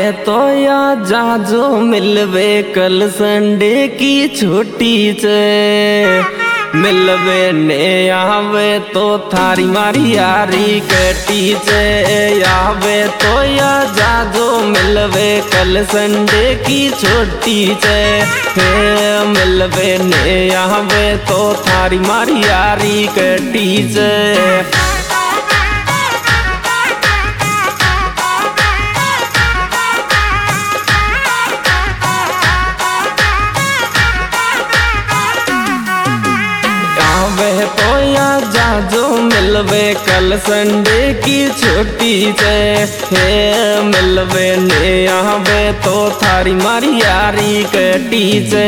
तो या जाजो मिलवे कल संडे की छुट्टी से मिलवे ने आवे तो थारी मारी यारी कटी से आवे तो या जाजो मिलवे कल संडे की छुट्टी से मिलवे ने आवे तो थारी मारी यारी कटी से तो या जाजो मिलवे कल संडे की छुट्टी से मिलवे ने आवे तो थारी मारी यारी कटी से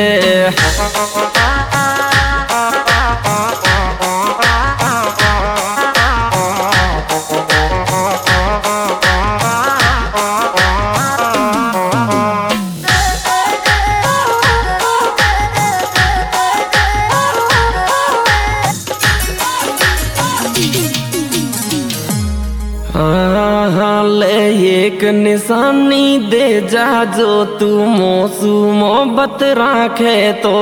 ले एक निशानी दे जा जो तू मोसू मोहब्बत राखे तो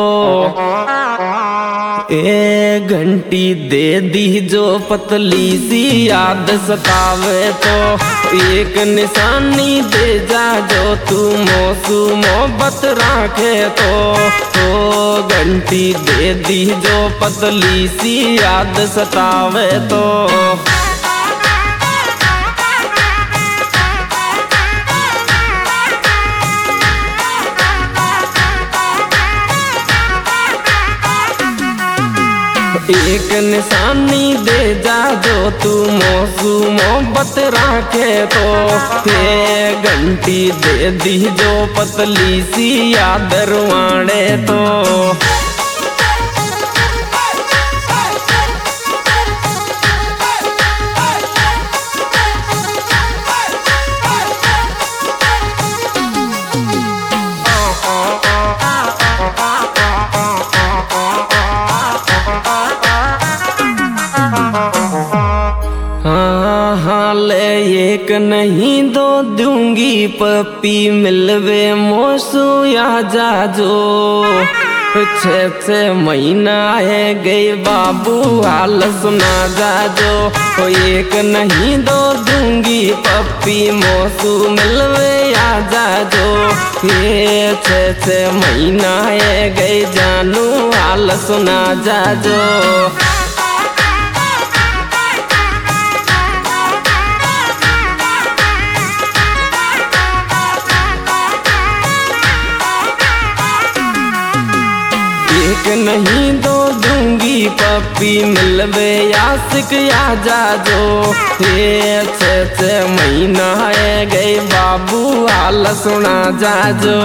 ए घंटी दे दी जो पतली सी याद सतावे तो एक निशानी दे जा जो तू मोसू मोहब्बत राखे तो घंटी दे दी जो पतली सी याद सतावे तो एक निशानी दे जा जो तू मोसू मोहब्बत राखे तो घंटी दे दी जो पतली सी याद रुआणे तो ले एक नहीं दो दूंगी पप्पी मिलवे मोसू या जाजो 6 महीना है गए बाबू हाल सुना जाजो एक नहीं दो दूंगी पप्पी मोसू मिलवे या जाजो ये 6 महीना है गए जानू हाल सुना जाजो एक नहीं दो दूंगी पप्पी मिलवे यासिक या जाजो ये 6 महीना है गए बाबू हाल सुना जाजो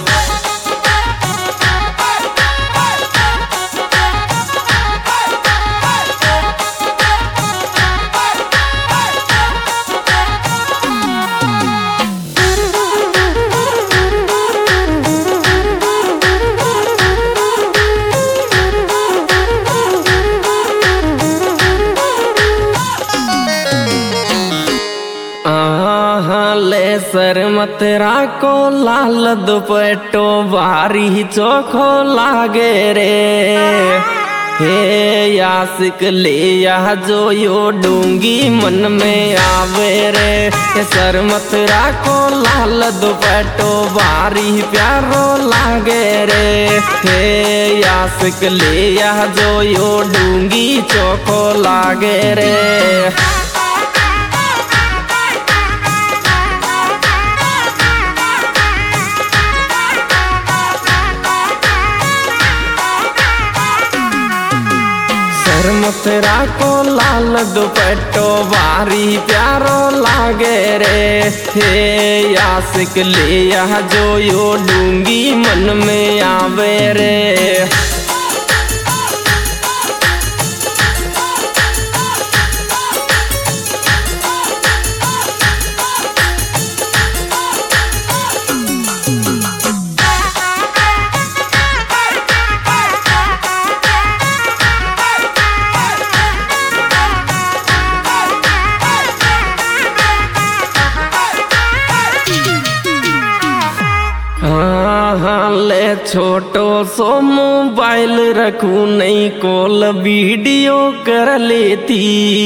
ले सर मत राको लाल दुपट्टो भारी चोखो लागे रे हे यासिक ले या जो यो डूंगी मन में आवे रे सर मत राको लाल दुपट्टो भारी प्यारो लागे रे हे यासिक ले या जो यो डूंगी चोखो लागे रे मथुरा को लाल दुपट्टो भारी प्यारो लागे रे हे यासिक ले या जो यो डूंगी मन में आवे रे हाँ ले छोटो सो मोबाइल रखू नहीं कॉल वीडियो कर लेती।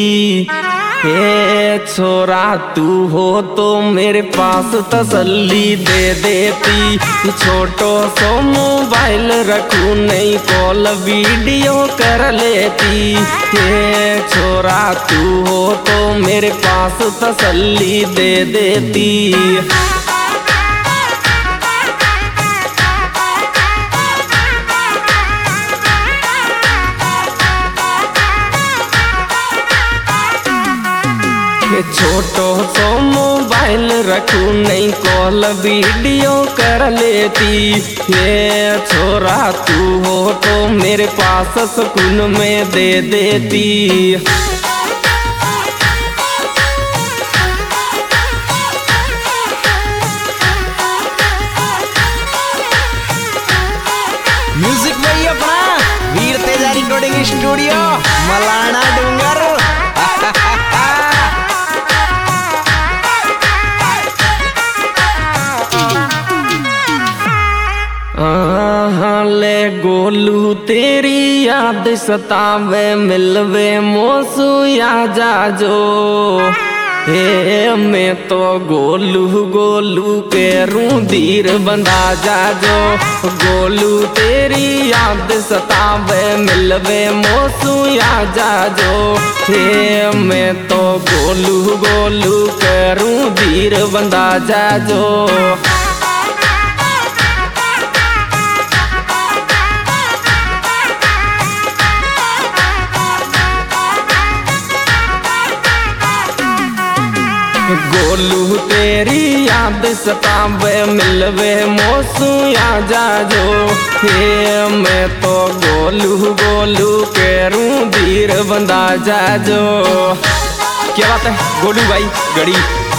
हे छोरा तू हो तो मेरे पास तसल्ली दे देती। छोटो सो मोबाइल रखू नहीं कॉल वीडियो कर लेती। हे छोरा तू हो तो मेरे पास तसल्ली दे देती। छोटो सो मोबाइल रखू नहीं कॉल वीडियो कर लेती। ये छोरा तू हो तो मेरे पास सुकून में दे देती। म्यूजिक भाई अपना वीर तेजा रिकॉर्डिंग स्टूडियो मलाना डूंगर। ले गोलू तेरी याद सतावे मिलवे मोसू या जाजो। हे मैं तो गोलू गोलू के रू धीर बंधा जाजो। गोलू तेरी याद सतावे मिलवे मोसू या जाजो। हे मैं तो गोलू गोलू के रू धीर बंधा जाजो। गोलू तेरी याद सतावे मिलवे मोसू या जाजो। हे मैं तो गोलू गोलू के रू धीर बंधा जाजो। क्या बात है गोलू भाई गड़ी।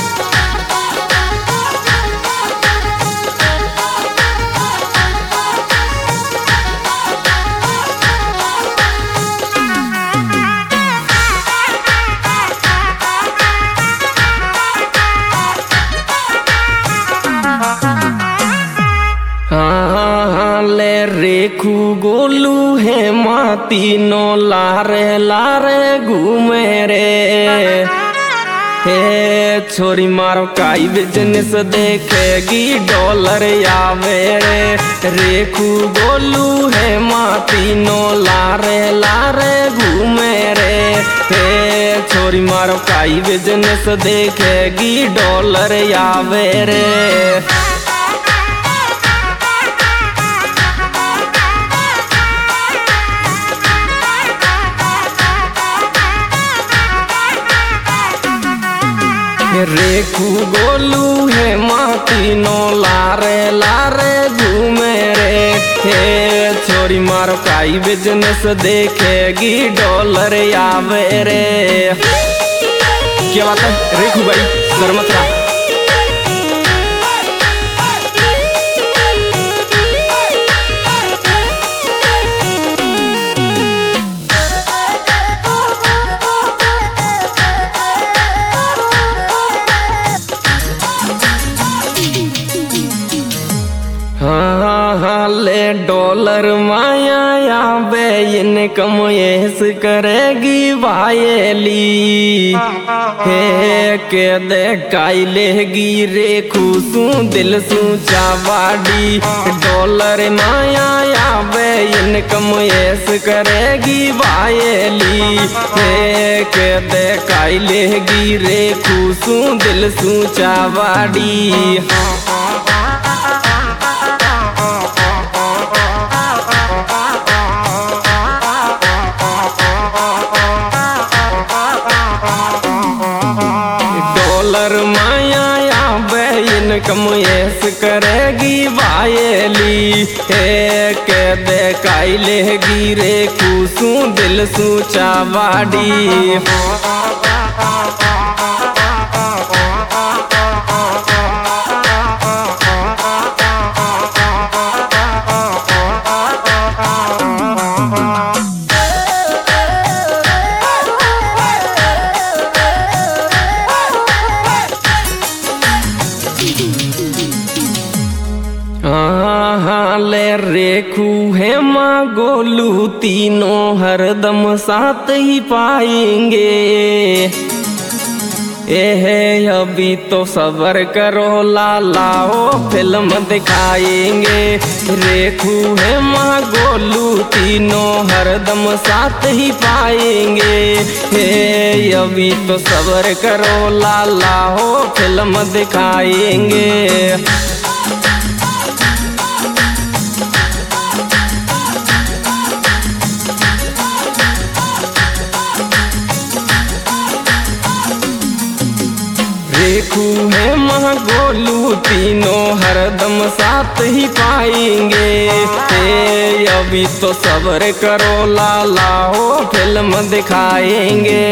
ले रेखू गोलू है माती नो लारे लारे घूमे रे। हे छोरी मारो काई बिजनेस देखेगी डॉलर आवे रे। रेखू गोलू है माती नो लारे लारे घूमे रे। हे छोरी मारो काई बिजनेस देखेगी डॉलर आवे रे। रेखू गोलू है माती नो लारे लारे घूमे रे। हे छोरी मारो काई बिजनेस देखेगी डॉलर आवे रे। क्या बात है रेखू भाई शर्मतरा। ले डॉलर माया आवे इनकम येस करेगी भाईली। हे के दे काई लेगी रेखू सू दिल सू चावाड़ी। डॉलर माया आवे इनकम येस करेगी भाईली। हे के दे काई लेगी रेखू सू दिल सू चावाड़ी। इनकम येस करेगी भाईली। हे के दे काई लेगी रेखू सू दिल सू चावाड़ी। हाँ ले रेखू है माँ गोलू तीनों हरदम साथ ही पाएंगे। है अभी तो सब्र करो लालाओ फिल्म दिखाएंगे। रेखू है माँ गोलू तीनों हरदम साथ ही पाएंगे। हे अभी तो सब्र करो लालाओ फिल्म दिखाएंगे। रेखू है माँ गोलू तीनों हरदम साथ ही पाएंगे। हे अभी तो सब्र करो लालाओ फिल्म दिखाएंगे।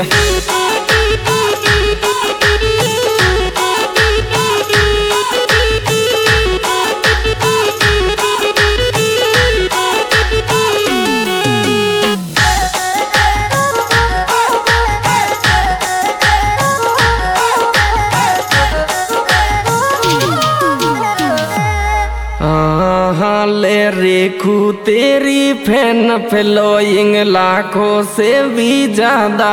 ले रेखू तेरी फैन फॉलोइंग लाखों से भी ज्यादा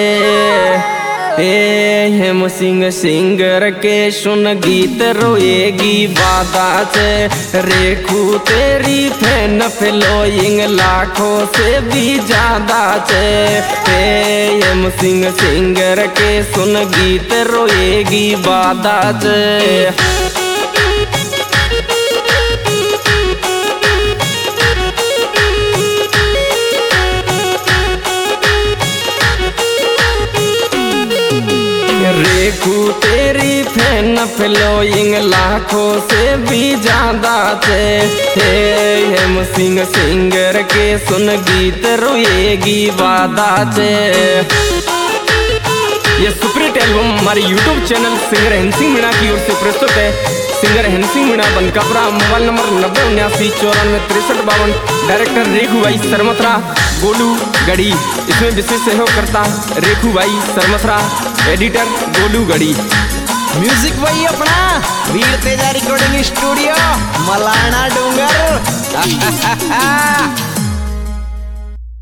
हेम सिंह सिंगर के सुन गीत रोएगी बादा से। रेखू तेरी फैन फॉलोइंग लाखों से भी ज्यादा हेम सिंह सिंगर के सुन गीत रोएगी बादा से। रेखू तेरी फैन फॉलोइंग लाखों से भी ज्यादा हेम सिंह सिंगर के सुन गीत रोएगी वादा से। ये सुपरहिट एल्बम हमारे YouTube channel singer Hansing Meena की ओर से प्रस्तुत है। Singer Hansing Meena Bankapura, mobile number 907994 director Rekhu भाई सरमथरा गोलू गढ़ी। इसमें विशेष सहयोग करता रेखू भाई सरमथरा, एडिटर गोलू गढ़ी। म्यूजिक वही अपना वीर तेजा रिकॉर्डिंग स्टूडियो मलाना डूंगर।